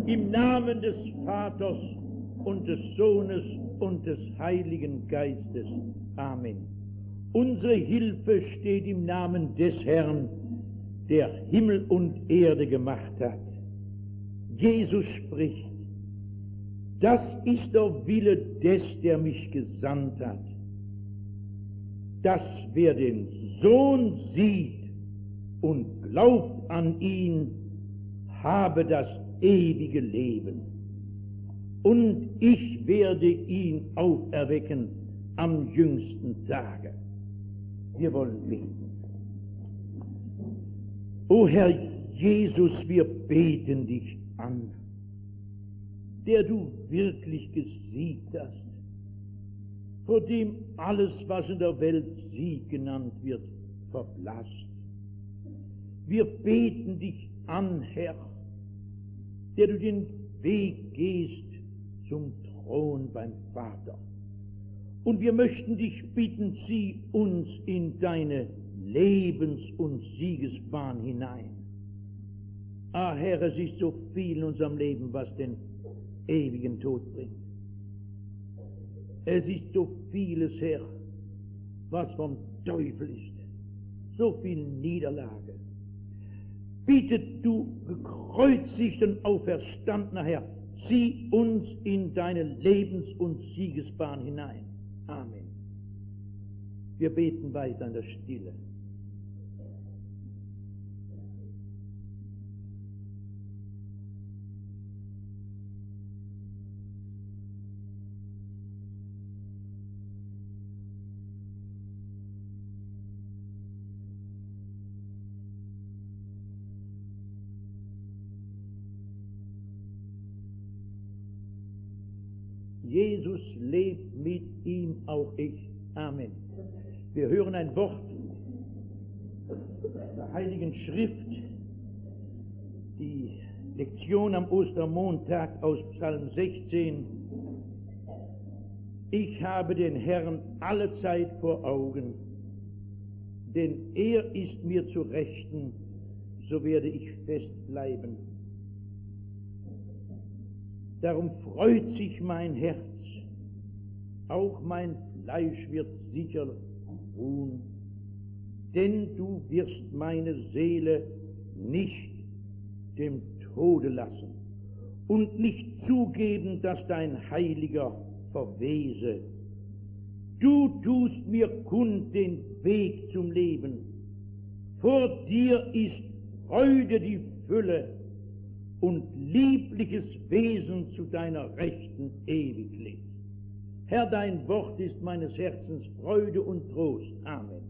Im Namen des Vaters und des Sohnes und des Heiligen Geistes. Amen. Unsere Hilfe steht im Namen des Herrn, der Himmel und Erde gemacht hat. Jesus spricht: Das ist der Wille des, der mich gesandt hat, dass wer den Sohn sieht und glaubt an ihn, habe das ewige Leben. Und ich werde ihn auferwecken am jüngsten Tage. Wir wollen beten. O Herr Jesus, wir beten dich an, der du wirklich gesiegt hast, vor dem alles, was in der Welt Sieg genannt wird, verblasst. Wir beten dich an, Herr, der du den Weg gehst zum Thron beim Vater. Und wir möchten dich bitten, zieh uns in deine Lebens- und Siegesbahn hinein. Ah, Herr, es ist so viel in unserem Leben, was den ewigen Tod bringt. Es ist so vieles, Herr, was vom Teufel ist. So viel Niederlage. Bitte du, gekreuzigt und auferstandener Herr, zieh uns in deine Lebens- und Siegesbahn hinein. Amen. Wir beten weiter in der Stille. Jesus lebt, mit ihm auch ich. Amen. Wir hören ein Wort der Heiligen Schrift, die Lektion am Ostermontag aus Psalm 16. Ich habe den Herrn allezeit vor Augen, denn er ist mir zu Rechten, so werde ich fest bleiben. Darum freut sich mein Herz, auch mein Fleisch wird sicher ruhen, denn du wirst meine Seele nicht dem Tode lassen und nicht zugeben, dass dein Heiliger verwese. Du tust mir kund den Weg zum Leben. Vor dir ist Freude die Fülle und liebliches Wesen zu deiner Rechten ewiglich. Herr, dein Wort ist meines Herzens Freude und Trost. Amen.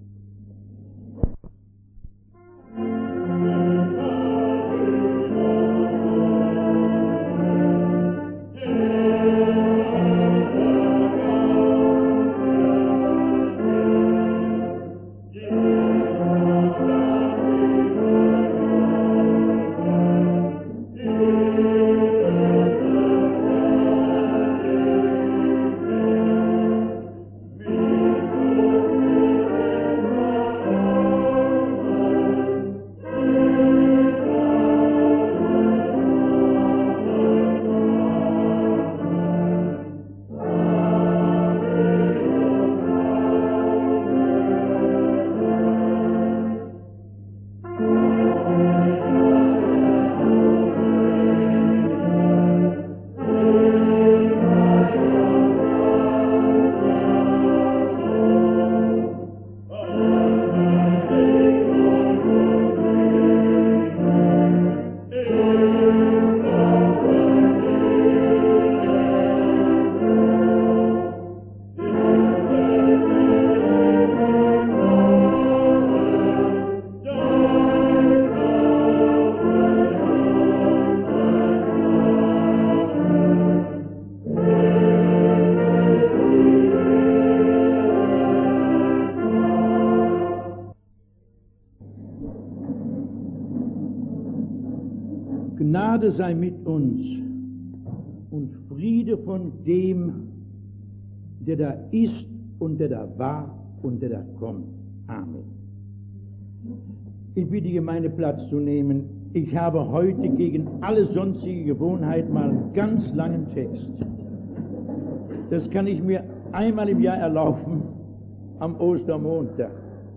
Gnade sei mit uns und Friede von dem, der da ist und der da war und der da kommt. Amen. Ich bitte die Gemeinde Platz zu nehmen. Ich habe heute gegen alle sonstige Gewohnheit mal einen ganz langen Text. Das kann ich mir einmal im Jahr erlauben, am Ostermontag.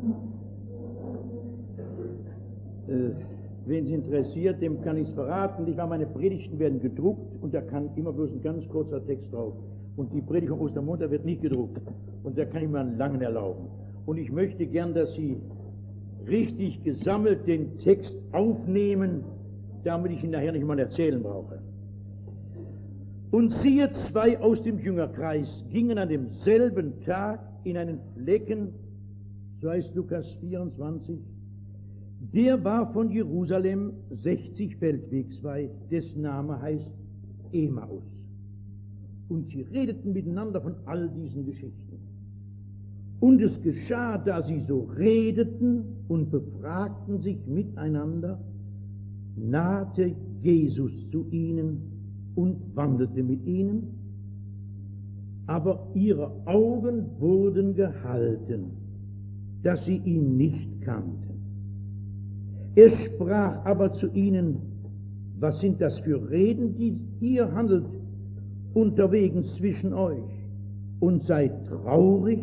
Wen es interessiert, dem kann ich es verraten. Meine Predigten werden gedruckt und da kann immer bloß ein ganz kurzer Text drauf. Und die Predigt am Ostermontag wird nicht gedruckt. Und da kann ich mir einen langen erlauben. Und ich möchte gern, dass Sie richtig gesammelt den Text aufnehmen, damit ich ihn nachher nicht mal erzählen brauche. Und siehe, 2 aus dem Jüngerkreis gingen an demselben Tag in einen Flecken, so heißt Lukas 24, der war von Jerusalem 60 Feldwegs weit, dessen Name heißt Emmaus. Und sie redeten miteinander von all diesen Geschichten. Und es geschah, da sie so redeten und befragten sich miteinander, nahte Jesus zu ihnen und wandelte mit ihnen, aber ihre Augen wurden gehalten, dass sie ihn nicht kannten. Er sprach aber zu ihnen, was sind das für Reden, die ihr handelt unterwegs zwischen euch und seid traurig?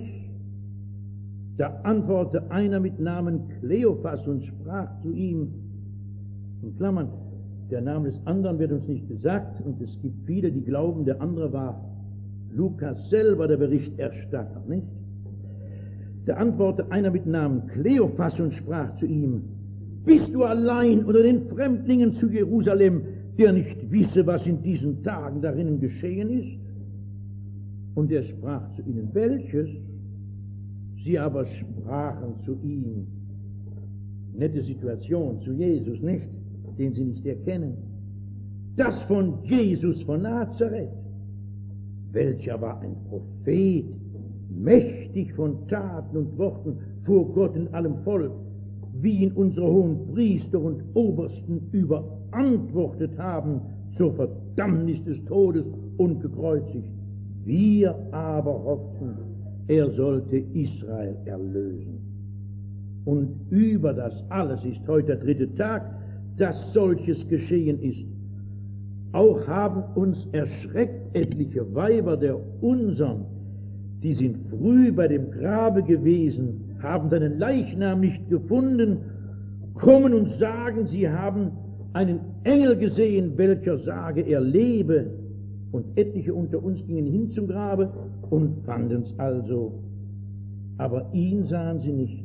Da antwortete einer mit Namen Kleophas und sprach zu ihm, in Klammern, der Name des anderen wird uns nicht gesagt, und es gibt viele, die glauben, der andere war Lukas selber, der Berichterstatter, nicht? Da antwortete einer mit Namen Kleophas und sprach zu ihm, bist du allein unter den Fremdlingen zu Jerusalem, der nicht wisse, was in diesen Tagen darinnen geschehen ist? Und er sprach zu ihnen, welches? Sie aber sprachen zu ihm, nette Situation, zu Jesus, nicht? Den sie nicht erkennen. Das von Jesus von Nazareth, welcher war ein Prophet, mächtig von Taten und Worten vor Gott und allem Volk, wie ihn unsere hohen Priester und Obersten überantwortet haben zur Verdammnis des Todes und gekreuzigt. Wir aber hofften, er sollte Israel erlösen. Und über das alles ist heute der 3. Tag, dass solches geschehen ist. Auch haben uns erschreckt etliche Weiber der unsern, die sind früh bei dem Grabe gewesen, haben seinen Leichnam nicht gefunden, kommen und sagen, sie haben einen Engel gesehen, welcher sage, er lebe. Und etliche unter uns gingen hin zum Grabe und fanden es also, aber ihn sahen sie nicht.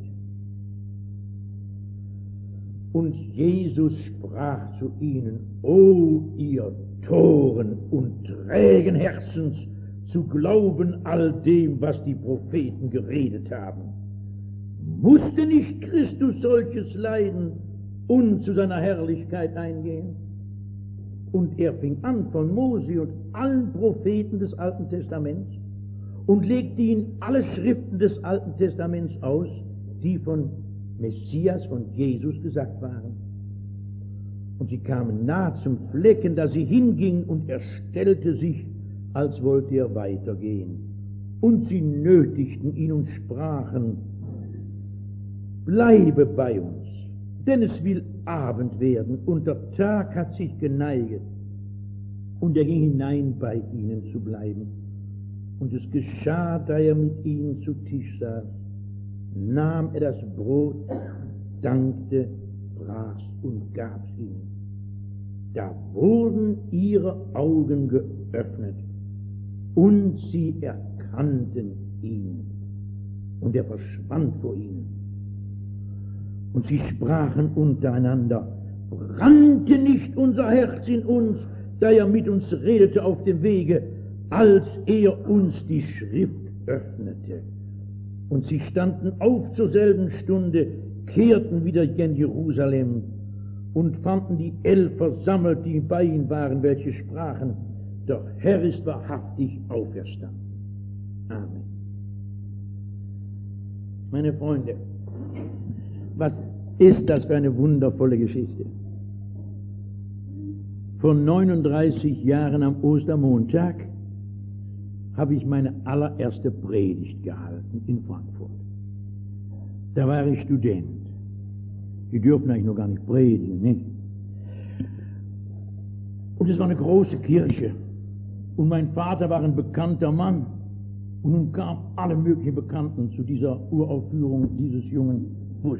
Und Jesus sprach zu ihnen, O ihr Toren und trägen Herzens, zu glauben all dem, was die Propheten geredet haben. Musste nicht Christus solches leiden und zu seiner Herrlichkeit eingehen? Und er fing an von Mose und allen Propheten des Alten Testaments und legte ihnen alle Schriften des Alten Testaments aus, die von Messias, von Jesus gesagt waren. Und sie kamen nahe zum Flecken, da sie hingingen, und er stellte sich, als wollte er weitergehen. Und sie nötigten ihn und sprachen, bleibe bei uns, denn es will Abend werden, und der Tag hat sich geneiget. Und er ging hinein, bei ihnen zu bleiben. Und es geschah, da er mit ihnen zu Tisch saß, nahm er das Brot, dankte, brach's und gab's ihnen. Da wurden ihre Augen geöffnet, und sie erkannten ihn, und er verschwand vor ihnen. Und sie sprachen untereinander, brannte nicht unser Herz in uns, da er mit uns redete auf dem Wege, als er uns die Schrift öffnete. Und sie standen auf zur selben Stunde, kehrten wieder gen Jerusalem und fanden die 11 versammelt, die bei ihnen waren, welche sprachen, der Herr ist wahrhaftig auferstanden. Amen. Meine Freunde, was ist das für eine wundervolle Geschichte? Vor 39 Jahren am Ostermontag habe ich meine allererste Predigt gehalten in Frankfurt. Da war ich Student. Die dürfen eigentlich noch gar nicht predigen, nicht? Und es war eine große Kirche. Und mein Vater war ein bekannter Mann. Und nun kamen alle möglichen Bekannten zu dieser Uraufführung dieses jungen Busch.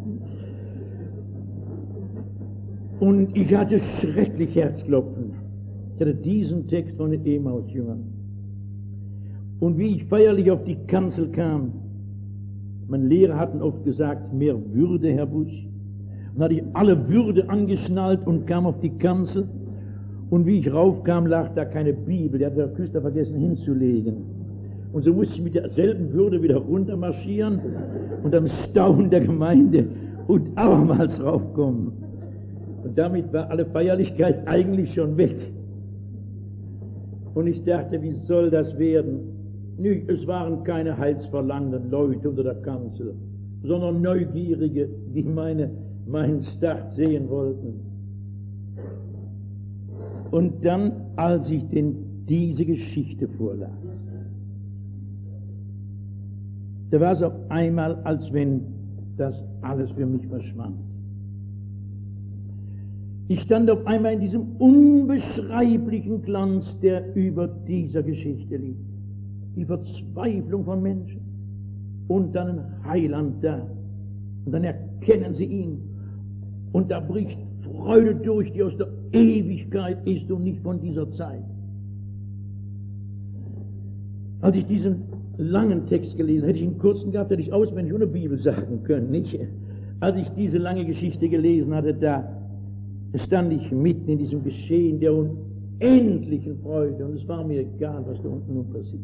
Und ich hatte schrecklich Herzklopfen. Ich hatte diesen Text von den Emmaus-Jüngern. Und wie ich feierlich auf die Kanzel kam, meine Lehrer hatten oft gesagt, mehr Würde, Herr Busch. Und hatte ich alle Würde angeschnallt und kam auf die Kanzel. Und wie ich raufkam, lag da keine Bibel. Die hat der Küster vergessen hinzulegen. Und so musste ich mit derselben Würde wieder runter marschieren und am Staunen der Gemeinde und abermals raufkommen. Und damit war alle Feierlichkeit eigentlich schon weg. Und ich dachte, wie soll das werden? Nö, es waren keine heilsverlangenden Leute unter der Kanzel, sondern Neugierige, die meinen Start sehen wollten. Und dann, als ich diese Geschichte vorlas, da war es auf einmal, als wenn das alles für mich verschwand. Ich stand auf einmal in diesem unbeschreiblichen Glanz, der über dieser Geschichte liegt. Die Verzweiflung von Menschen und dann ein Heiland da. Und dann erkennen sie ihn. Und da bricht Freude durch, die aus der Ewigkeit ist und nicht von dieser Zeit. Als ich diesen langen Text gelesen hätte ich einen kurzen gehabt, hätte ich auswendig ohne Bibel sagen können, nicht? Als ich diese lange Geschichte gelesen hatte, da stand ich mitten in diesem Geschehen der unendlichen Freude und es war mir egal, was da unten nun passiert.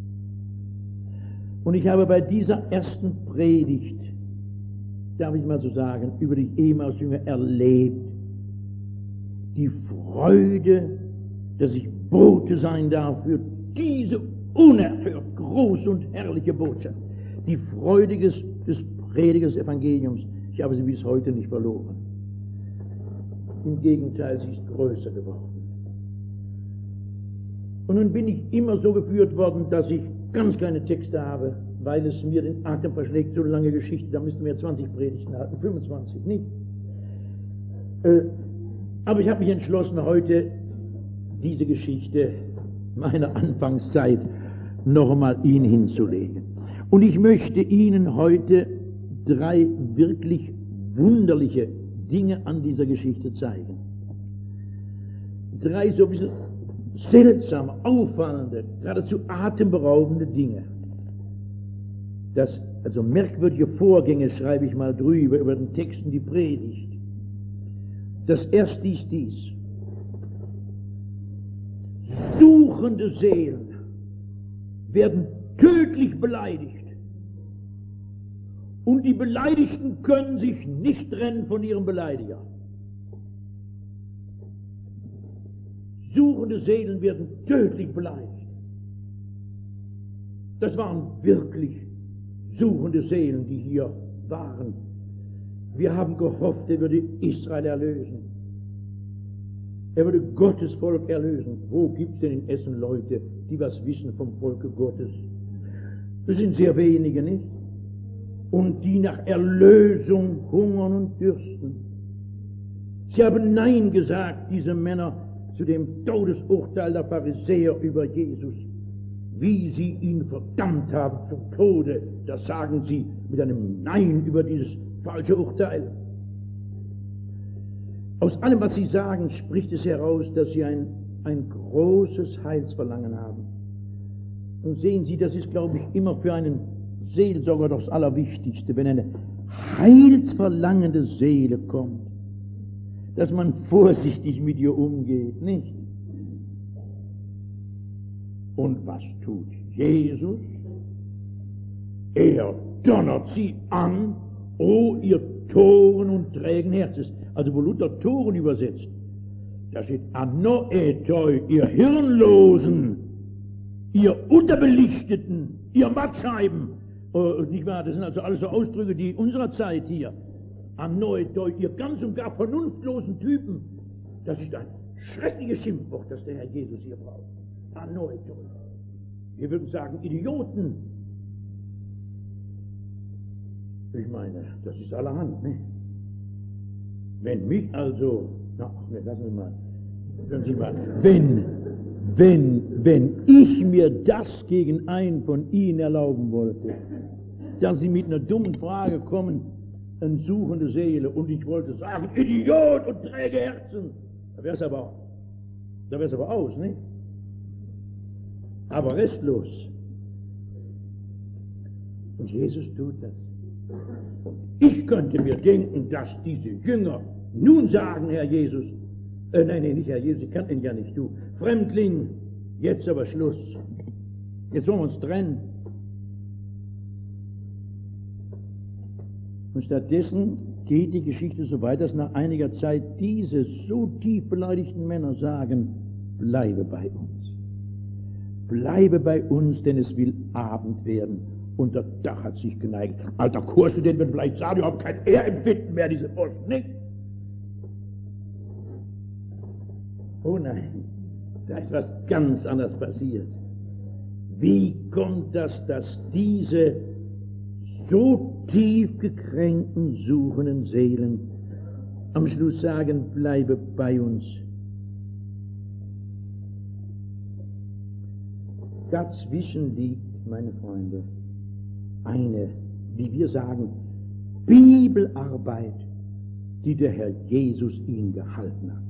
Und ich habe bei dieser ersten Predigt, darf ich mal so sagen, über die Emmaus-Jünger erlebt, die Freude, dass ich Bote sein darf für diese unerhört große und herrliche Botschaft. Die Freude des Predigers des Evangeliums. Ich habe sie bis heute nicht verloren. Im Gegenteil, sie ist größer geworden. Und nun bin ich immer so geführt worden, dass ich ganz kleine Texte habe, weil es mir den Atem verschlägt, so eine lange Geschichte, da müssten wir ja 20 Predigten halten, 25, nicht? Aber ich habe mich entschlossen, heute diese Geschichte meiner Anfangszeit noch einmal Ihnen hinzulegen. Und ich möchte Ihnen heute 3 wirklich wunderliche Dinge an dieser Geschichte zeigen. 3 so ein bisschen seltsame, auffallende, geradezu atemberaubende Dinge. Also merkwürdige Vorgänge schreibe ich mal drüber, über den Texten, die Predigt. Das erste ist dies. Suchende Seelen werden tödlich beleidigt. Und die Beleidigten können sich nicht trennen von ihrem Beleidiger. Suchende Seelen werden tödlich beleidigt. Das waren wirklich suchende Seelen, die hier waren. Wir haben gehofft, er würde Israel erlösen. Er würde Gottes Volk erlösen. Wo gibt es denn in Essen Leute, die was wissen vom Volke Gottes? Das sind sehr wenige, nicht? Und die nach Erlösung hungern und dürsten. Sie haben Nein gesagt, diese Männer, zu dem Todesurteil der Pharisäer über Jesus. Wie sie ihn verdammt haben zum Tode, das sagen sie mit einem Nein über dieses falsche Urteil. Aus allem, was sie sagen, spricht es heraus, dass sie ein großes Heilsverlangen haben. Und sehen Sie, das ist, glaube ich, immer für einen Seelsorger das Allerwichtigste, wenn eine heilsverlangende Seele kommt, dass man vorsichtig mit ihr umgeht, nicht? Und was tut Jesus? Er donnert sie an, o ihr Toren und trägen Herzens. Also wo Luther Toren übersetzt, da steht Anoetoi, ihr Hirnlosen, ihr Unterbelichteten, ihr Mattscheiben. Nicht wahr? Das sind also alles so Ausdrücke, die unserer Zeit hier. Anoetoi, ihr ganz und gar vernunftlosen Typen. Das ist ein schreckliches Schimpfwort, das der Herr Jesus hier braucht. Anoetoi. Wir würden sagen Idioten. Ich meine, das ist allerhand, ne? Wenn mich also, lassen wir mal, Hören Sie mal, wenn ich mir das gegen einen von Ihnen erlauben wollte, dass Sie mit einer dummen Frage kommen, eine suchende Seele, und ich wollte sagen, Idiot und träge Herzen, da wäre es aber aus, nicht? Aber restlos. Und Jesus tut das. Und ich könnte mir denken, dass diese Jünger nun sagen, Herr Jesus, nein, nicht Herr Jesus, ich kann ihn ja nicht, du Fremdling, jetzt aber Schluss. Jetzt wollen wir uns trennen. Und stattdessen geht die Geschichte so weit, dass nach einiger Zeit diese so tief beleidigten Männer sagen, bleibe bei uns. Bleibe bei uns, denn es will Abend werden. Und der Dach hat sich geneigt. Alter Kurstudent wird vielleicht sagen, überhaupt kein Ehrempfinden mehr, diese Posten, nicht? Oh nein, da ist was ganz anderes passiert. Wie kommt das, dass diese so tief gekränkten, suchenden Seelen am Schluss sagen, bleibe bei uns? Dazwischen liegt, meine Freunde, eine, wie wir sagen, Bibelarbeit, die der Herr Jesus ihnen gehalten hat.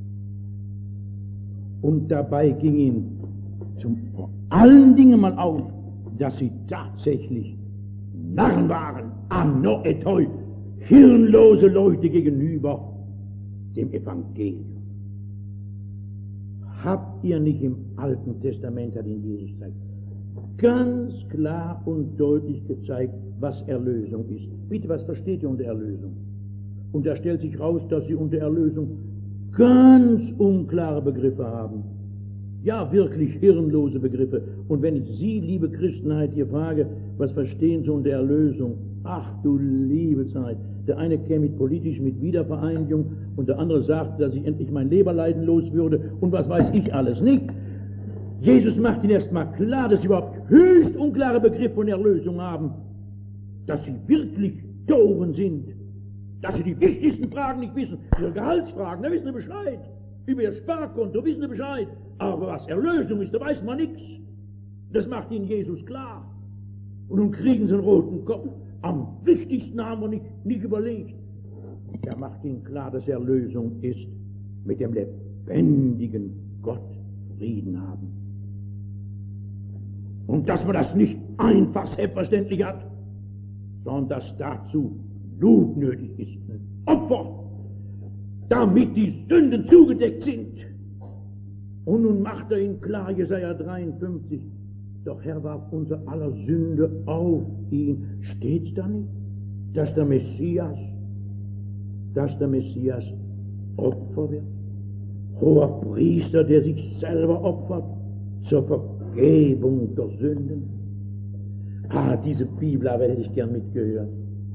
Und dabei ging ihm vor allen Dingen mal auf, dass sie tatsächlich Narren waren, anno et heu, hirnlose Leute gegenüber dem Evangelium. Habt ihr nicht im Alten Testament, hat Ihnen Jesus gezeigt, ganz klar und deutlich gezeigt, was Erlösung ist. Bitte, was versteht ihr unter Erlösung? Und da stellt sich raus, dass Sie unter Erlösung ganz unklare Begriffe haben. Ja, wirklich hirnlose Begriffe. Und wenn ich Sie, liebe Christenheit, hier frage, was verstehen Sie unter Erlösung? Ach du liebe Zeit. Der eine käme politisch mit Wiedervereinigung und der andere sagt, dass ich endlich mein Leberleiden los würde und was weiß ich alles nicht. Jesus macht ihnen erst mal klar, dass sie überhaupt höchst unklare Begriffe von Erlösung haben, dass sie wirklich Toren sind, dass sie die wichtigsten Fragen nicht wissen, ihre Gehaltsfragen, da wissen sie Bescheid, über ihr Sparkonto wissen sie Bescheid, aber was Erlösung ist, da weiß man nichts. Das macht ihnen Jesus klar. Und nun kriegen sie einen roten Kopf. Am wichtigsten haben wir nicht überlegt. Er macht ihnen klar, dass Erlösung ist, mit dem lebendigen Gott Frieden haben. Und dass man das nicht einfach selbstverständlich hat, sondern dass dazu Blut nötig ist. Opfer, damit die Sünden zugedeckt sind. Und nun macht er ihnen klar, Jesaja 53, doch Herr warf unser aller Sünde auf ihn. Steht's da nicht, dass der Messias Opfer wird? Hoher Priester, der sich selber opfert zur Vergebung der Sünden. Diese Bibelarbeit hätte ich gern mitgehört.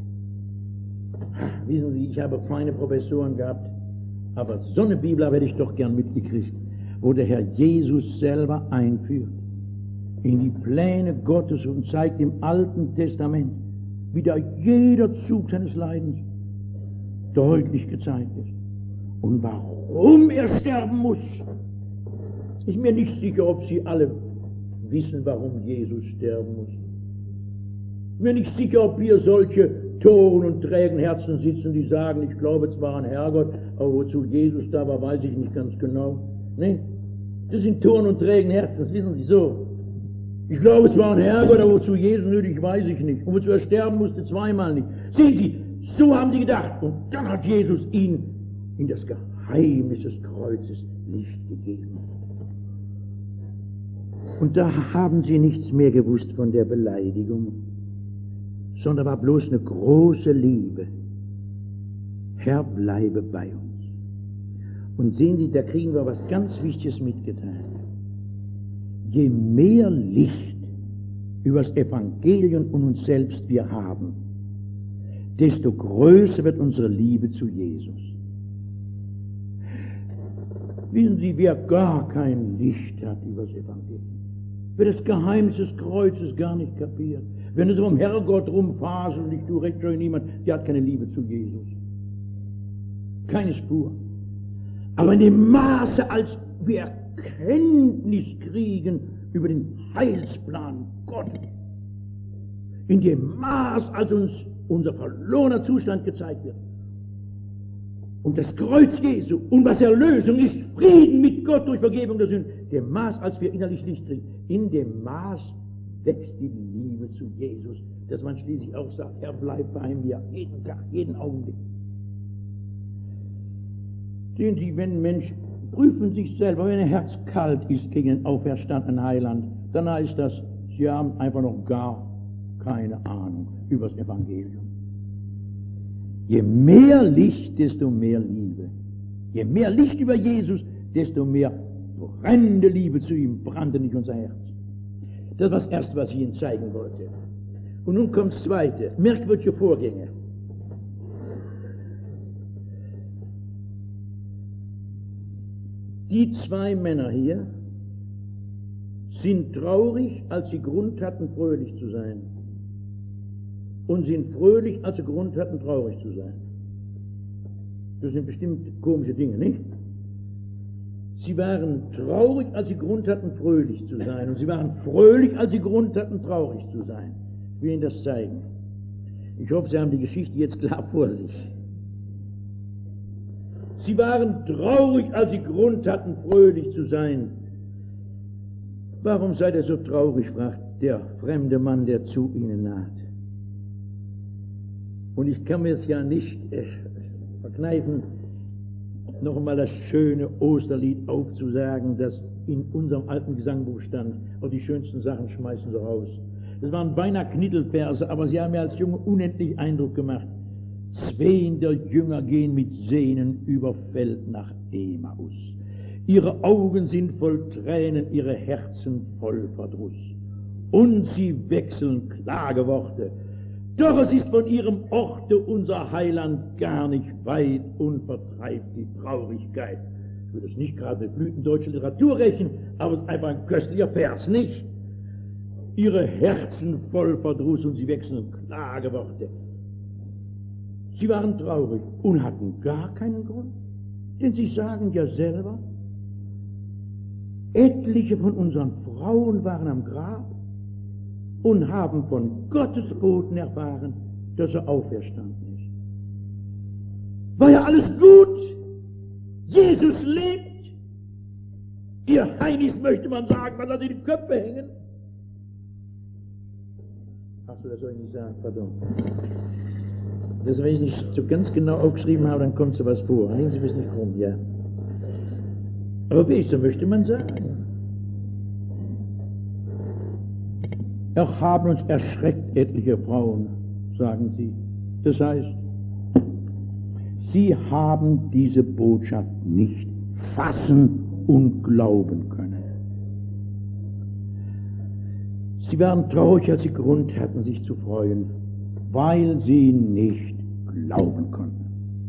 Wissen Sie, ich habe feine Professoren gehabt, aber so eine Bibelarbeit hätte ich doch gern mitgekriegt, wo der Herr Jesus selber einführt in die Pläne Gottes und zeigt im Alten Testament, wie da jeder Zug seines Leidens deutlich gezeigt ist. Und warum er sterben muss, ist mir nicht sicher, ob Sie alle wissen, warum Jesus sterben muss. Mir nicht sicher, ob hier solche toren und trägen Herzen sitzen, die sagen, ich glaube zwar an Herrgott, aber wozu Jesus da war, weiß ich nicht ganz genau. Nee, das sind toren und trägen Herzen, das wissen Sie so. Ich glaube zwar an Herrgott, aber wozu Jesus nötig, weiß ich nicht. Und wozu er sterben musste, zweimal nicht. Sehen Sie, so haben die gedacht. Und dann hat Jesus ihnen in das Geheimnis des Kreuzes Licht gegeben. Und da haben sie nichts mehr gewusst von der Beleidigung, sondern war bloß eine große Liebe. Herr, bleibe bei uns. Und sehen Sie, da kriegen wir was ganz Wichtiges mitgeteilt. Je mehr Licht über das Evangelium und uns selbst wir haben, desto größer wird unsere Liebe zu Jesus. Wissen Sie, wer gar kein Licht hat über das Evangelium, wer das Geheimnis des Kreuzes gar nicht kapiert, wenn es um Herrgott rumfaselt und ich tue recht schon niemand, der hat keine Liebe zu Jesus. Keine Spur. Aber in dem Maße, als wir Erkenntnis kriegen über den Heilsplan Gottes. In dem Maß, als uns unser verlorener Zustand gezeigt wird. Und das Kreuz Jesu und was Erlösung ist, Frieden mit Gott durch Vergebung der Sünden. Dem Maß, als wir innerlich Licht kriegen, in dem Maß wächst die Liebe zu Jesus, dass man schließlich auch sagt, er bleibt bei mir jeden Tag, jeden Augenblick. Sehen Sie, wenn Menschen prüfen sich selber, wenn ihr Herz kalt ist gegen den auferstandenen Heiland, dann heißt das, sie haben einfach noch gar keine Ahnung über das Evangelium. Je mehr Licht, desto mehr Liebe. Je mehr Licht über Jesus, desto mehr brennende Liebe zu ihm brannte nicht unser Herz. Das war das Erste, was ich Ihnen zeigen wollte. Und nun kommt das Zweite, merkwürdige Vorgänge. Die zwei Männer hier sind traurig, als sie Grund hatten, fröhlich zu sein. Und sind fröhlich, als sie Grund hatten, traurig zu sein. Das sind bestimmt komische Dinge, nicht? Sie waren traurig, als sie Grund hatten, fröhlich zu sein. Und sie waren fröhlich, als sie Grund hatten, traurig zu sein. Ich will Ihnen das zeigen. Ich hoffe, Sie haben die Geschichte jetzt klar vor sich. Sie waren traurig, als sie Grund hatten, fröhlich zu sein. Warum seid ihr so traurig, fragt der fremde Mann, der zu ihnen naht. Und ich kann mir es ja nicht verkneifen, noch einmal das schöne Osterlied aufzusagen, das in unserem alten Gesangbuch stand. Und die schönsten Sachen schmeißen sie raus. Das waren beinahe Knittelverse, aber sie haben mir als Junge unendlich Eindruck gemacht. 2 der Jünger gehen mit Sehnen über Feld nach Emmaus. Ihre Augen sind voll Tränen, ihre Herzen voll Verdruss. Und sie wechseln Klageworte. Doch es ist von ihrem Orte unser Heiland gar nicht weit und vertreibt die Traurigkeit. Ich würde es nicht gerade mit blütendeutscher Literatur rechnen, aber es ist einfach ein köstlicher Vers, nicht? Ihre Herzen voll Verdruss und sie wechseln Klageworte. Sie waren traurig und hatten gar keinen Grund, denn sie sagen ja selber, etliche von unseren Frauen waren am Grab und haben von Gottes Boten erfahren, dass er auferstanden ist. War ja alles gut. Jesus lebt. Ihr Heinis, möchte man sagen, man hat in die Köpfe hängen. Ach so, das soll ich nicht sagen, pardon. Das, wenn ich nicht so ganz genau aufgeschrieben habe, dann kommt so was vor. Nehmen Sie mich nicht rum, ja. Aber wie so möchte man sagen. Auch haben uns erschreckt etliche Frauen, sagen sie. Das heißt, sie haben diese Botschaft nicht fassen und glauben können. Sie waren traurig, als sie Grund hatten, sich zu freuen, weil sie nicht glauben konnten.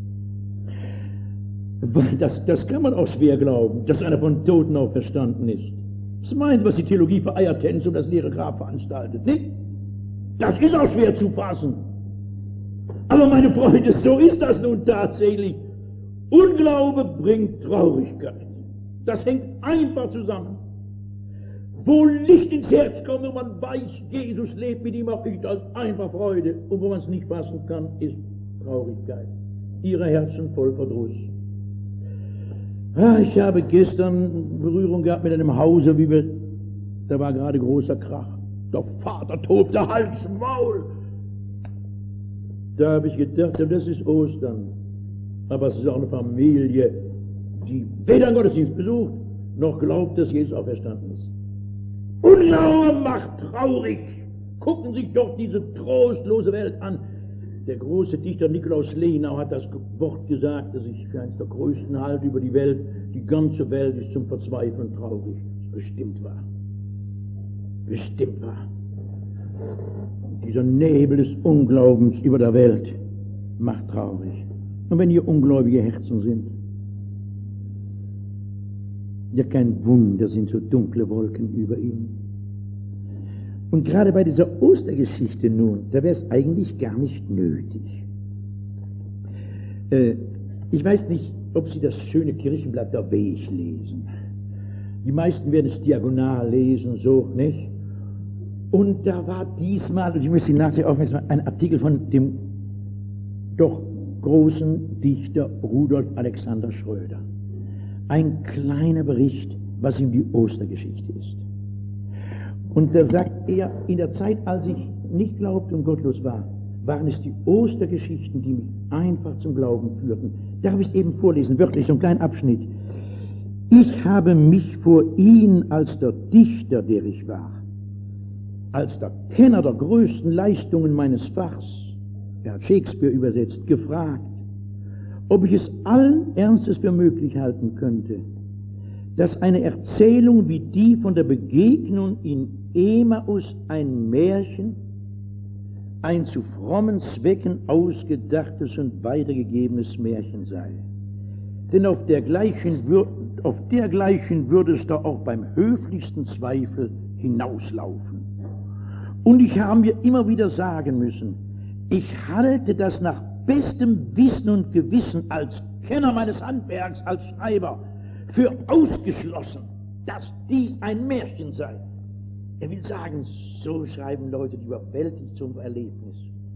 Das kann man auch schwer glauben, dass einer von Toten auferstanden ist. Das meint, was die Theologie für Eiertänze um das leere Grab veranstaltet, nicht? Das ist auch schwer zu fassen. Aber meine Freunde, so ist das nun tatsächlich. Unglaube bringt Traurigkeit. Das hängt einfach zusammen. Wo Licht ins Herz kommt und man weiß, Jesus lebt mit ihm auch nicht, als einfach Freude. Und wo man es nicht fassen kann, ist Traurigkeit. Ihre Herzen voll Verdruss. Ich habe gestern Berührung gehabt mit einem Hause, da war gerade großer Krach. Der Vater tobte Hals, Maul. Da habe ich gedacht, das ist Ostern. Aber es ist auch eine Familie, die weder einen Gottesdienst besucht, noch glaubt, dass Jesus auferstanden ist. Unglaube macht traurig. Gucken Sie sich doch diese trostlose Welt an. Der große Dichter Nikolaus Lenau hat das Wort gesagt, das ich für eines der größten halte über die Welt. Die ganze Welt ist zum Verzweifeln traurig. Das ist bestimmt wahr. Bestimmt wahr. Und dieser Nebel des Unglaubens über der Welt macht traurig. Und wenn hier ungläubige Herzen sind, ja, kein Wunder sind so dunkle Wolken über ihnen. Und gerade bei dieser Ostergeschichte nun, da wäre es eigentlich gar nicht nötig. Ich weiß nicht, ob Sie das schöne Kirchenblatt der Weg lesen. Die meisten werden es diagonal lesen, so, nicht? Und da war diesmal, und ich möchte Ihnen nachher aufmerksam machen, ein Artikel von dem doch großen Dichter Rudolf Alexander Schröder. Ein kleiner Bericht, was ihm die Ostergeschichte ist. Und da sagt er, in der Zeit, als ich nicht glaubte und gottlos war, waren es die Ostergeschichten, die mich einfach zum Glauben führten. Darf ich es eben vorlesen, wörtlich so einen kleinen Abschnitt. Ich habe mich vor ihn als der Dichter, der ich war, als der Kenner der größten Leistungen meines Fachs, er hat Shakespeare übersetzt, gefragt, ob ich es allen Ernstes für möglich halten könnte, dass eine Erzählung wie die von der Begegnung in Emmaus ein Märchen, ein zu frommen Zwecken ausgedachtes und weitergegebenes Märchen sei. Denn auf dergleichen würde es doch auch beim höflichsten Zweifel hinauslaufen. Und ich habe mir immer wieder sagen müssen, ich halte das nach bestem Wissen und Gewissen als Kenner meines Handwerks, als Schreiber, für ausgeschlossen, dass dies ein Märchen sei. Er will sagen, so schreiben Leute, die überwältigt zum Erlebnis.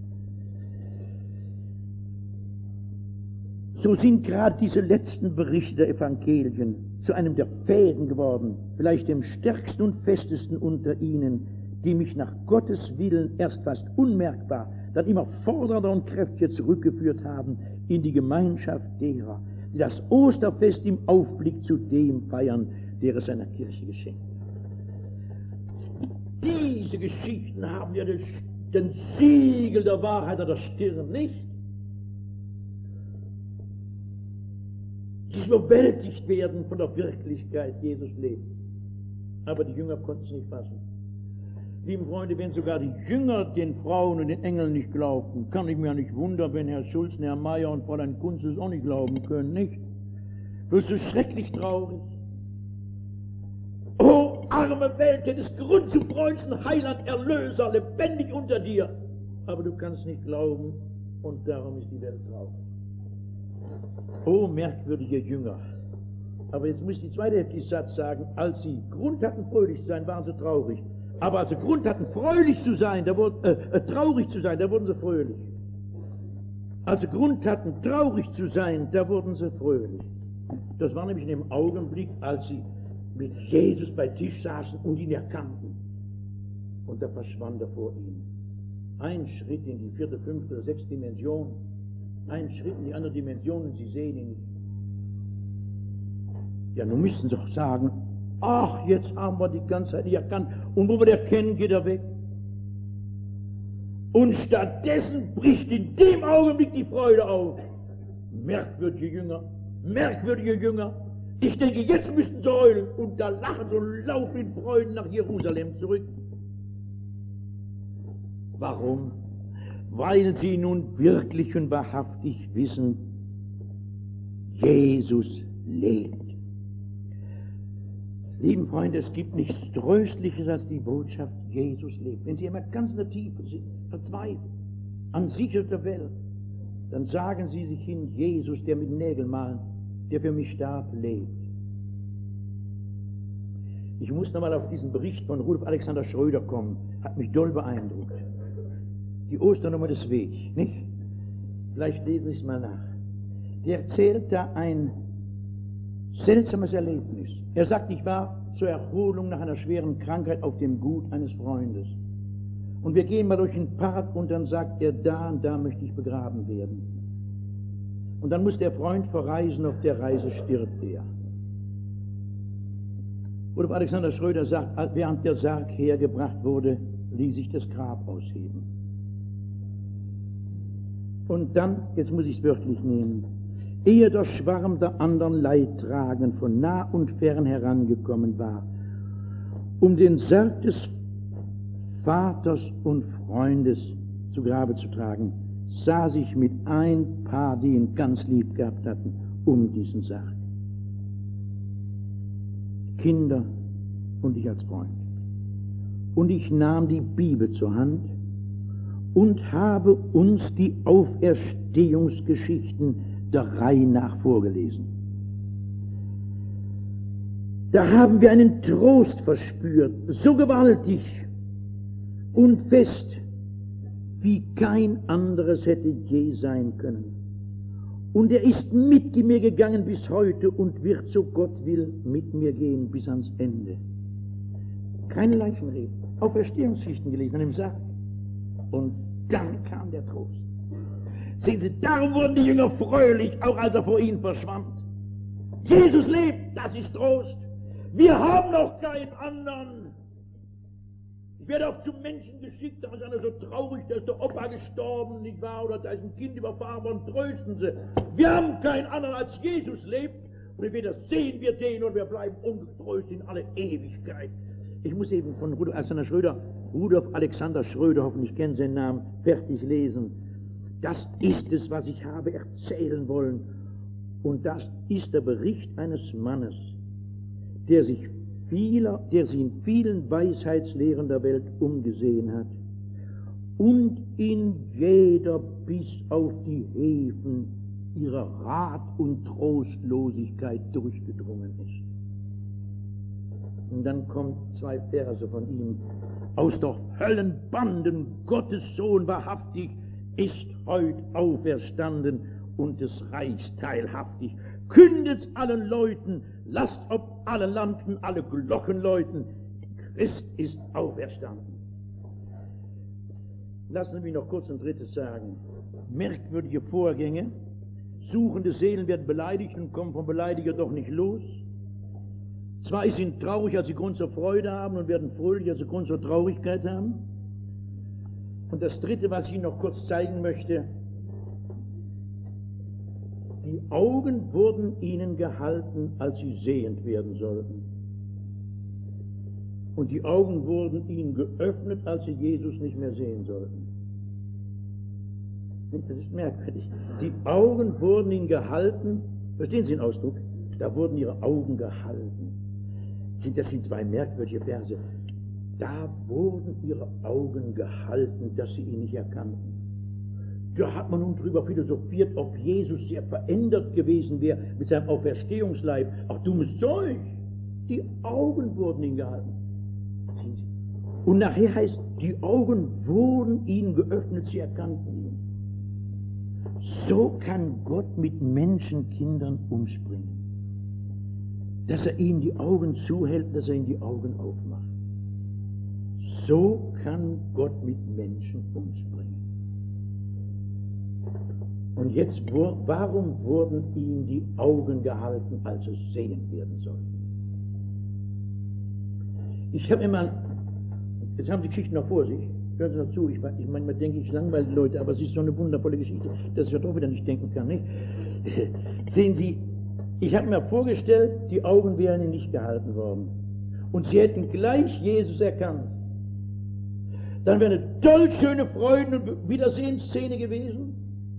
So sind gerade diese letzten Berichte der Evangelien zu einem der Fäden geworden, vielleicht dem stärksten und festesten unter ihnen, die mich nach Gottes Willen erst fast unmerkbar, dann immer fordernder und kräftiger zurückgeführt haben in die Gemeinschaft derer, die das Osterfest im Aufblick zu dem feiern, der es seiner Kirche geschenkt hat. Diese Geschichten haben ja den Siegel der Wahrheit an der Stirn, nicht? Sie überwältigt werden von der Wirklichkeit, Jesus lebt. Aber die Jünger konnten es nicht fassen. Liebe Freunde, wenn sogar die Jünger den Frauen und den Engeln nicht glaubten, kann ich mir ja nicht wundern, wenn Herr Schulz, Herr Meier und Fräulein Kunz es auch nicht glauben können, nicht? Das ist so schrecklich traurig. Oh, arme Welt, denn es Grund zu freuen, Heiland, Erlöser, lebendig unter dir. Aber du kannst nicht glauben und darum ist die Welt traurig. Oh, merkwürdige Jünger. Aber jetzt muss ich die zweite Hälfte des Satzes sagen, als sie Grund hatten, fröhlich zu sein, waren sie traurig. Aber als sie Grund hatten, fröhlich zu sein, traurig zu sein, da wurden sie fröhlich. Als sie Grund hatten, traurig zu sein, da wurden sie fröhlich. Das war nämlich in dem Augenblick, als sie mit Jesus bei Tisch saßen und ihn erkannten. Und da verschwand er vor ihnen. Ein Schritt in die 4., 5. oder 6. Dimension, ein Schritt in die andere Dimension und sie sehen ihn nicht. Ja, nun müssten sie doch sagen, ach, jetzt haben wir die ganze Zeit nicht erkannt. Und wo wir den erkennen, geht er weg. Und stattdessen bricht in dem Augenblick die Freude auf. Merkwürdige Jünger, merkwürdige Jünger. Ich denke, jetzt müssten sie heulen. Und da lachen sie und laufen in Freuden nach Jerusalem zurück. Warum? Weil sie nun wirklich und wahrhaftig wissen, Jesus lebt. Lieben Freunde, es gibt nichts Tröstliches als die Botschaft, Jesus lebt. Wenn Sie immer ganz in der Tiefe sind, verzweifelt, an sich und der Welt, dann sagen Sie sich hin, Jesus, der mit Nägeln malen, der für mich starb, lebt. Ich muss nochmal auf diesen Bericht von Rudolf Alexander Schröder kommen, hat mich doll beeindruckt. Die Osternummer des Wegs, nicht? Vielleicht lesen Sie es mal nach. Der erzählt da ein seltsames Erlebnis. Er sagt, ich war zur Erholung nach einer schweren Krankheit auf dem Gut eines Freundes. Und wir gehen mal durch den Park und dann sagt er, da und da möchte ich begraben werden. Und dann muss der Freund verreisen, auf der Reise stirbt er. Rudolf Alexander Schröder sagt, während der Sarg hergebracht wurde, ließ sich das Grab ausheben. Und dann, jetzt muss ich es wörtlich nehmen, ehe der Schwarm der anderen Leidtragenden von nah und fern herangekommen war, um den Sarg des Vaters und Freundes zu Grabe zu tragen, sah sich mit ein Paar, die ihn ganz lieb gehabt hatten, um diesen Sarg. Kinder und ich als Freund. Und ich nahm die Bibel zur Hand und habe uns die Auferstehungsgeschichten der Reihe nach vorgelesen. Da haben wir einen Trost verspürt, so gewaltig und fest, wie kein anderes hätte je sein können. Und er ist mit mir gegangen bis heute und wird, so Gott will, mit mir gehen bis ans Ende. Keine Leichenrede, Auferstehungsgeschichten gelesen an dem Sarg. Und dann kam der Trost. Sehen Sie, darum wurden die Jünger fröhlich, auch als er vor ihnen verschwand. Jesus lebt, das ist Trost. Wir haben noch keinen anderen. Ich werde auch zu Menschen geschickt, da ist einer so traurig, da ist der Opa gestorben, nicht wahr, oder da ist ein Kind überfahren worden, trösten Sie. Wir haben keinen anderen, als Jesus lebt, und entweder sehen wir den, oder wir bleiben ungetröstet in alle Ewigkeit. Ich muss eben von Rudolf Alexander Schröder, hoffentlich kennen Sie den Namen, fertig lesen. Das ist es, was ich habe erzählen wollen. Und das ist der Bericht eines Mannes, der sich in vielen Weisheitslehren der Welt umgesehen hat und in jeder bis auf die Hefen ihrer Rat- und Trostlosigkeit durchgedrungen ist. Und dann kommen 2 Verse von ihm. Aus der Höllenbanden Gottes Sohn wahrhaftig ist heut auferstanden und des Reichs teilhaftig. Kündet's allen Leuten, lasst ob alle Lampen, alle Glocken läuten. Christ ist auferstanden. Lassen Sie mich noch kurz ein drittes sagen. Merkwürdige Vorgänge. Suchende Seelen werden beleidigt und kommen vom Beleidiger doch nicht los. Zwei sind traurig, als sie Grund zur Freude haben, und werden fröhlich, als sie Grund zur Traurigkeit haben. Und das dritte, was ich Ihnen noch kurz zeigen möchte: Die Augen wurden ihnen gehalten, als sie sehend werden sollten. Und die Augen wurden ihnen geöffnet, als sie Jesus nicht mehr sehen sollten. Das ist merkwürdig. Die Augen wurden ihnen gehalten, verstehen Sie den Ausdruck? Da wurden ihre Augen gehalten. Das sind 2 merkwürdige Verse. Da wurden ihre Augen gehalten, dass sie ihn nicht erkannten. Da hat man nun drüber philosophiert, ob Jesus sehr verändert gewesen wäre mit seinem Auferstehungsleib. Ach, dummes Zeug! Die Augen wurden ihm gehalten. Und nachher heißt, die Augen wurden ihnen geöffnet, sie erkannten ihn. So kann Gott mit Menschenkindern umspringen. Dass er ihnen die Augen zuhält, dass er ihnen die Augen aufmacht. So kann Gott mit Menschen umspringen. Und jetzt, warum wurden ihnen die Augen gehalten, als es sehend werden sollten? Ich habe immer, jetzt haben Sie die Geschichte noch vor sich, hören Sie noch zu, ich manchmal denke ich langweile die Leute, aber es ist so eine wundervolle Geschichte, dass ich ja doch wieder nicht denken kann, nicht? Sehen Sie, ich habe mir vorgestellt, die Augen wären ihnen nicht gehalten worden. Und sie hätten gleich Jesus erkannt. Dann wäre eine toll schöne Freuden- und Wiedersehensszene gewesen.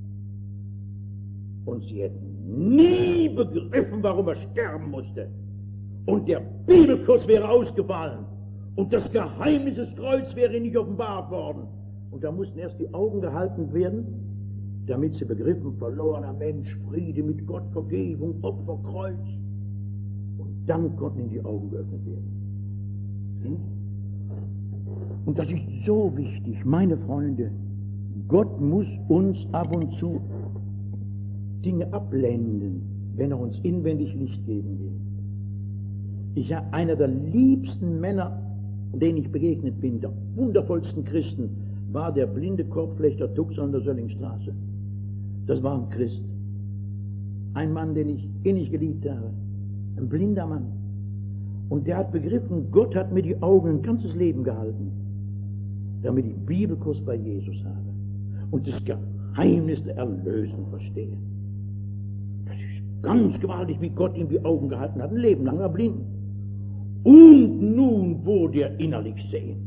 Und sie hätten nie begriffen, warum er sterben musste. Und der Bibelkurs wäre ausgefallen. Und das Geheimnis des Kreuzes wäre nicht offenbart worden. Und da mussten erst die Augen gehalten werden, damit sie begriffen, verlorener Mensch, Friede mit Gott, Vergebung, Opfer, Kreuz. Und dann konnten ihnen die Augen geöffnet werden. Und das ist so wichtig, meine Freunde. Gott muss uns ab und zu Dinge abblenden, wenn er uns inwendig Licht geben will. Einer der liebsten Männer, denen ich begegnet bin, der wundervollsten Christen, war der blinde Korbflechter Tux an der Söllingstraße. Das war ein Christ. Ein Mann, den ich innig geliebt habe. Ein blinder Mann. Und der hat begriffen, Gott hat mir die Augen ein ganzes Leben gehalten, damit ich Bibelkurs bei Jesus habe und das Geheimnis der Erlösung verstehe. Das ist ganz gewaltig, wie Gott ihm die Augen gehalten hat, ein Leben lang war blind. Und nun wurde er innerlich sehend.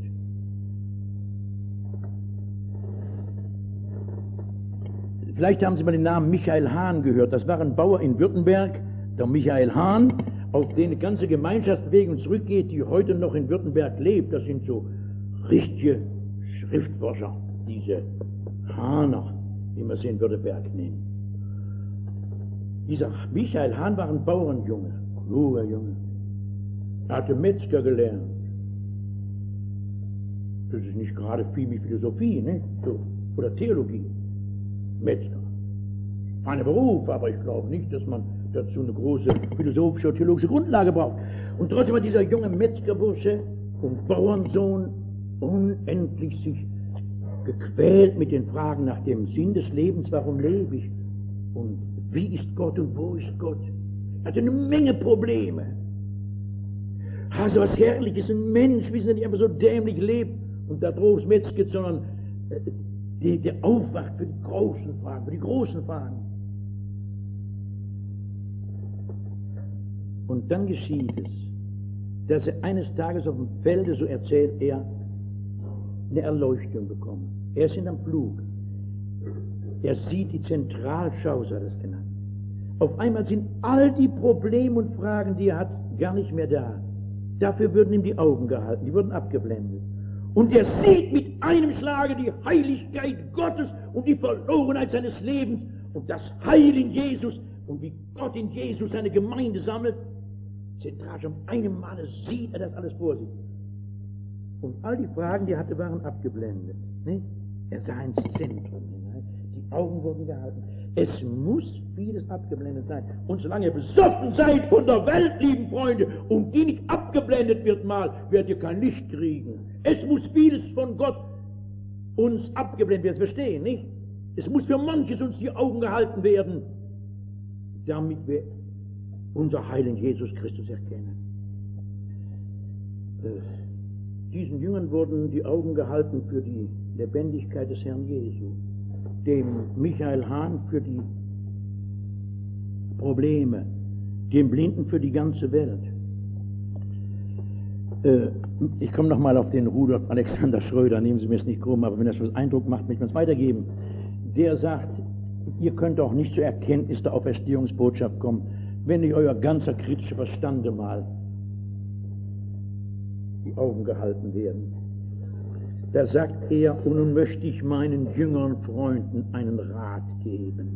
Vielleicht haben Sie mal den Namen Michael Hahn gehört. Das war ein Bauer in Württemberg, der Michael Hahn, auf den eine ganze Gemeinschaftsbewegung zurückgeht, die heute noch in Württemberg lebt. Das sind so richtige Schriftforscher, diese Hahner, wie man sie in Württemberg nennt. Dieser Michael Hahn war ein Bauernjunge, kluger Junge. Er hatte Metzger gelernt. Das ist nicht gerade viel wie Philosophie, ne? So. Oder Theologie. Metzger. Feiner Beruf, aber ich glaube nicht, dass man dazu eine große philosophische oder theologische Grundlage braucht. Und trotzdem war dieser junge Metzgerbursche und Bauernsohn unendlich sich gequält mit den Fragen nach dem Sinn des Lebens, warum lebe ich und wie ist Gott und wo ist Gott. Er hatte eine Menge Probleme. Also was Herrliches, ein Mensch, wie es nicht einfach so dämlich lebt und da drauf metzget, sondern der aufwacht für die großen Fragen, für die großen Fragen. Und dann geschieht es, dass er eines Tages auf dem Felde, so erzählt er, eine Erleuchtung bekommt. Er ist in einem Flug. Er sieht die Zentralschau, so hat er es genannt. Auf einmal sind all die Probleme und Fragen, die er hat, gar nicht mehr da. Dafür würden ihm die Augen gehalten, die wurden abgeblendet. Und er sieht mit einem Schlage die Heiligkeit Gottes und die Verlorenheit seines Lebens und das Heil in Jesus und wie Gott in Jesus seine Gemeinde sammelt. Zentral um einem Male sieht er das alles vor sich. Und all die Fragen, die er hatte, waren abgeblendet. Ne? Er sah ins Zentrum hinein. Die Augen wurden gehalten. Es muss vieles abgeblendet sein. Und solange ihr besoffen seid von der Welt, lieben Freunde, und die nicht abgeblendet wird mal, werdet ihr kein Licht kriegen. Es muss vieles von Gott uns abgeblendet werden. Verstehen, nicht? Es muss für manches uns die Augen gehalten werden, damit wir unser Heil in Jesus Christus erkennen. Diesen Jüngern wurden die Augen gehalten für die Lebendigkeit des Herrn Jesu, dem Michael Hahn für die Probleme, dem Blinden für die ganze Welt. Ich komme nochmal auf den Rudolf Alexander Schröder, nehmen Sie mir es nicht krumm, aber wenn das was Eindruck macht, möchte ich es weitergeben. Der sagt, ihr könnt auch nicht zur Erkenntnis der Auferstehungsbotschaft kommen, wenn nicht euer ganzer kritischer Verstande mal die Augen gehalten werden. Da sagt er, und nun möchte ich meinen jüngeren Freunden einen Rat geben.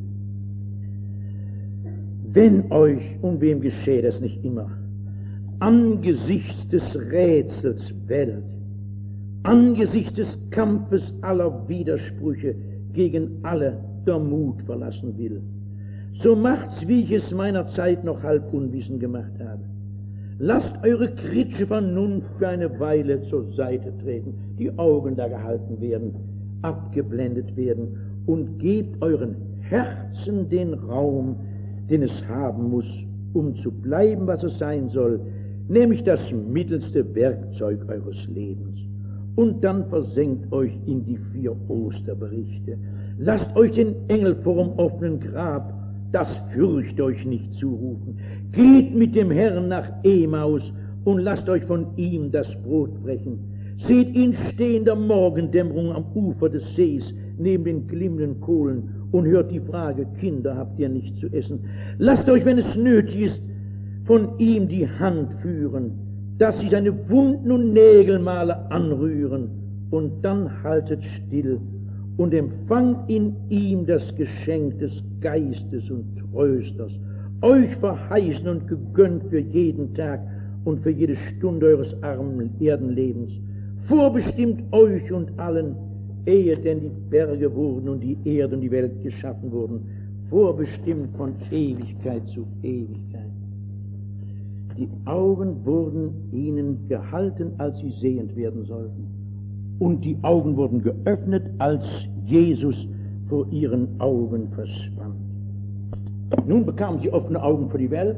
Wenn euch, und wem geschehe das nicht immer, angesichts des Rätsels Welt, angesichts des Kampfes aller Widersprüche gegen alle der Mut verlassen will, so macht's, wie ich es meiner Zeit noch halb unwissend gemacht habe. Lasst eure kritische Vernunft für eine Weile zur Seite treten, die Augen da gehalten werden, abgeblendet werden und gebt euren Herzen den Raum, den es haben muss, um zu bleiben, was es sein soll, nämlich das mittelste Werkzeug eures Lebens. Und dann versenkt euch in die 4 Osterberichte. Lasst euch den Engel vorm offenen Grab, das fürcht euch nicht zurufen. Geht mit dem Herrn nach Emaus und lasst euch von ihm das Brot brechen. Seht ihn stehen der Morgendämmerung am Ufer des Sees neben den glimmenden Kohlen und hört die Frage, Kinder, habt ihr nichts zu essen? Lasst euch, wenn es nötig ist, von ihm die Hand führen, dass sie seine Wunden und Nägelmale anrühren, und dann haltet still und empfangt in ihm das Geschenk des Geistes und Trösters, euch verheißen und gegönnt für jeden Tag und für jede Stunde eures armen Erdenlebens, vorbestimmt euch und allen, ehe denn die Berge wurden und die Erde und die Welt geschaffen wurden, vorbestimmt von Ewigkeit zu Ewigkeit. Die Augen wurden ihnen gehalten, als sie sehend werden sollten. Und die Augen wurden geöffnet, als Jesus vor ihren Augen verschwand. Nun bekamen sie offene Augen für die Welt.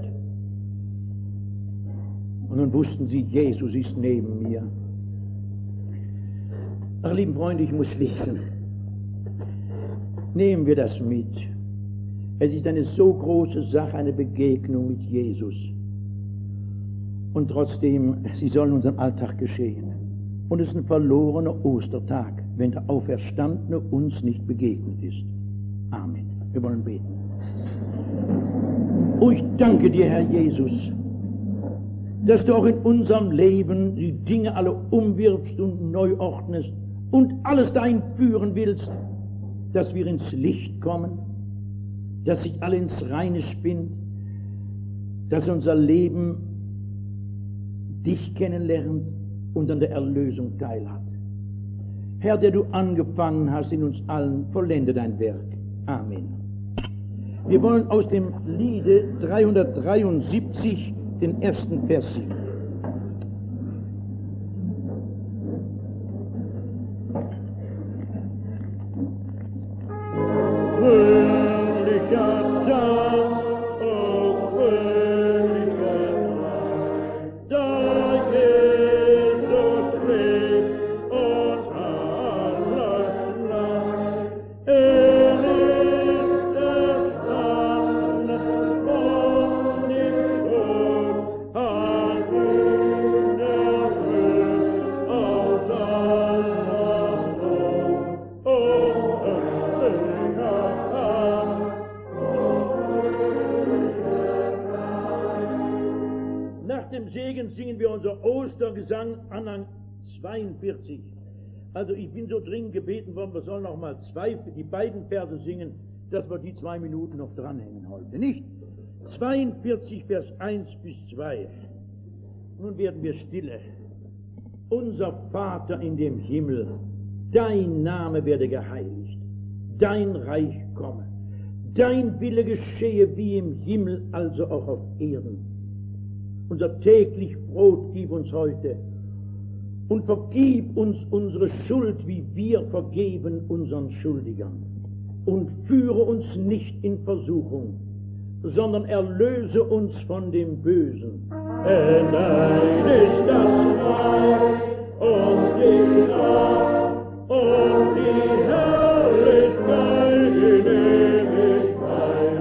Und nun wussten sie, Jesus ist neben mir. Ach, lieben Freunde, ich muss lesen. Nehmen wir das mit. Es ist eine so große Sache, eine Begegnung mit Jesus. Und trotzdem, sie soll in unserem Alltag geschehen. Und es ist ein verlorener Ostertag, wenn der Auferstandene uns nicht begegnet ist. Amen. Wir wollen beten. Oh, ich danke dir, Herr Jesus, dass du auch in unserem Leben die Dinge alle umwirfst und neu ordnest und alles dahin führen willst, dass wir ins Licht kommen, dass sich alle ins Reine spinnt, dass unser Leben dich kennenlernt und an der Erlösung teilhat. Herr, der du angefangen hast in uns allen, vollende dein Werk. Amen. Wir wollen aus dem Liede 373 den ersten Vers singen. Fröhlicher Dank, oh fröhlicher Dank, da Jesus lebt und alles Land. Er ist erstanden von dem Tod, hat unerhört aus aller Not. Nach dem Segen singen wir unser Ostergesang, Anhang 42. Also ich bin so dringend gebeten worden, wir sollen noch mal die beiden Verse singen, dass wir die 2 Minuten noch dranhängen heute, nicht? 42, Vers 1 bis 2. Nun werden wir stille. Unser Vater in dem Himmel, dein Name werde geheiligt, dein Reich komme, dein Wille geschehe wie im Himmel, also auch auf Erden. Unser täglich Brot gib uns heute und vergib uns unsere Schuld, wie wir vergeben unseren Schuldigern. Und führe uns nicht in Versuchung, sondern erlöse uns von dem Bösen. Denn dein ist das Reich und die Kraft und die Herrlichkeit in Ewigkeit.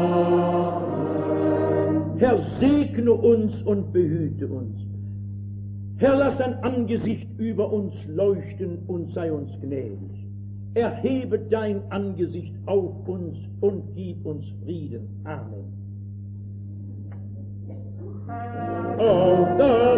Amen. Herr, segne uns und behüte uns. Herr, lass dein Angesicht über uns leuchten und sei uns gnädig. Erhebe dein Angesicht auf uns und gib uns Frieden. Amen. Auf das